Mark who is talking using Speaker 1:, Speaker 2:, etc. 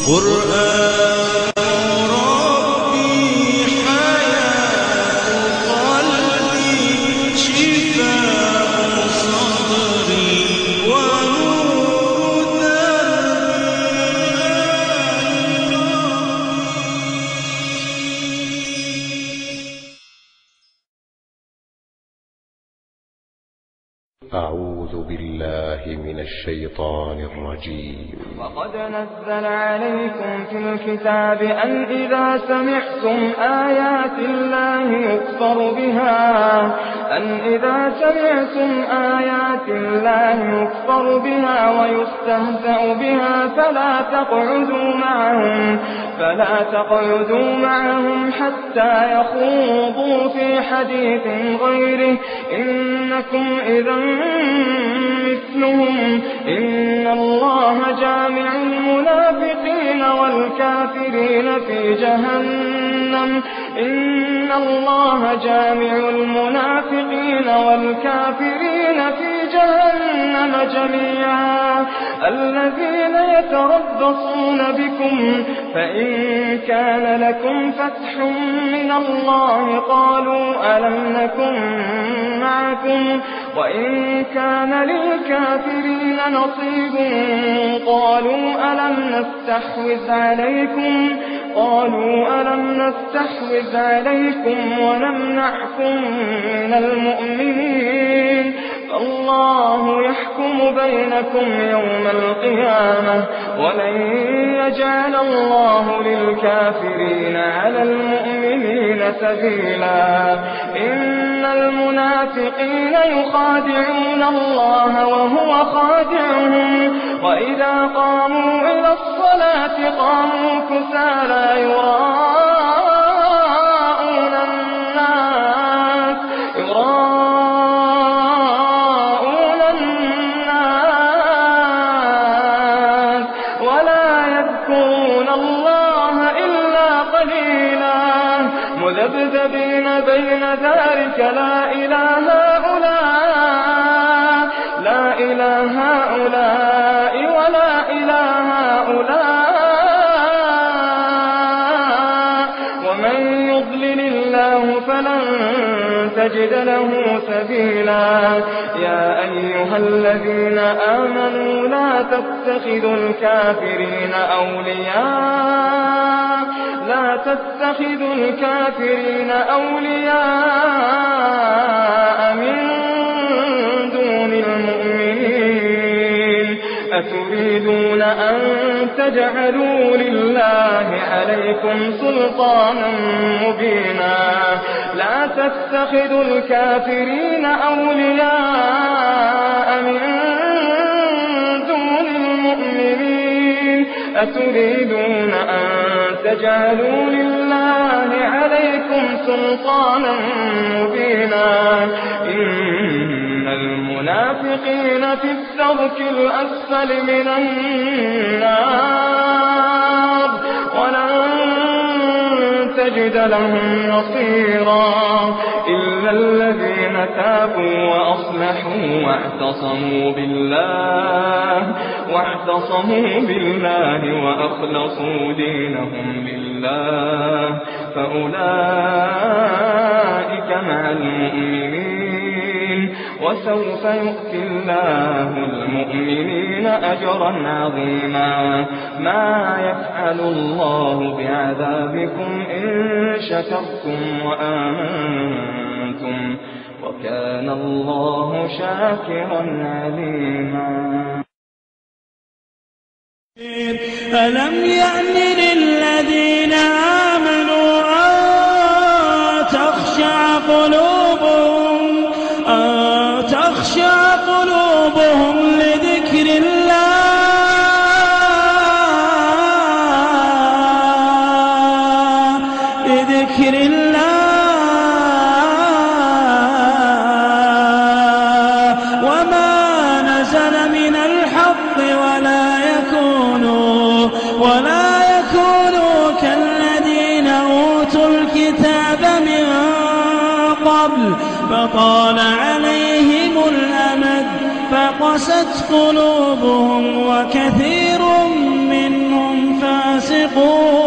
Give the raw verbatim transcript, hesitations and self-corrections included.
Speaker 1: قرآن ربي حياة قلبي شفاء صدري ونور دربي.
Speaker 2: أعوذ بالله من الشيطان الرجيم.
Speaker 3: وقد نزل عليكم في الكتاب أن إذا سمعتم آيات الله يكفر بها أن إذا سمعتم آيات الله يكفر بها ويستهزأ بها فلا تقعدوا معهم فلا تقعدوا معهم حتى يخوضوا في حديث غيره إنكم إذا مثلهم إن الله جامع المنافقين والكافرين في جهنم إن الله جامع المنافقين والكافرين في جهنم جميعا الذين يتربصون بكم فإن كان لكم فتح من الله قالوا ألم نكن معكم وإن كان للكافرين نصيب قالوا ألم نستحوذ عليكم قالوا ألم نستحوذ عليكم ونمنعكم من المؤمنين فالله يحكم بينكم يوم القيامة ولن يجعل الله للكافرين على المؤمنين سبيلا إن المنافقين يخادعون الله وهو خادعهم وإذا قاموا إلى الصلاة قاموا كسالى يراءون الناس يراءون الناس ولا يذكرون الله إلا قليلا مذبذبين بين ذلك لا إله هؤلاء لا إله هؤلاء ولا إله هؤلاء ومن يضلل الله فلن تجد له سبيلا يا أيها الذين آمنوا لا تتخذوا الكافرين أولياء لا تتخذوا الكافرين أولياء من دون المؤمنين أتريدون أن تجعلوا لله عليكم سلطانا مبينا لا تتخذوا الكافرين أولياء من دون المؤمنين أتريدون أن تجعلوا لله عليكم سلطانا مبينا إن المنافقين في الدرك الأسفل من النار ولن تجد لهم نصيرا إلا الذين تابوا وأصلحوا واعتصموا بالله واعتصموا بالله وأخلصوا دينهم لله فأولئك مع المؤمنين وسوف يؤتي الله المؤمنين أجرا عظيما ما يفعل الله بعذابكم إن شكرتم وآمنتم وكان الله شاكرا عليما.
Speaker 1: ألم يأن للذين آمنوا أن تخشع قلوبهم أن تخشع قلوبهم لذكر الله لذكر الله وما نزل من الحق ولا يكونوا ولا يكونوا كالذين أوتوا الكتاب من قبل فطال عليهم الأمد فقست قلوبهم وكثير منهم فاسقون ينفقون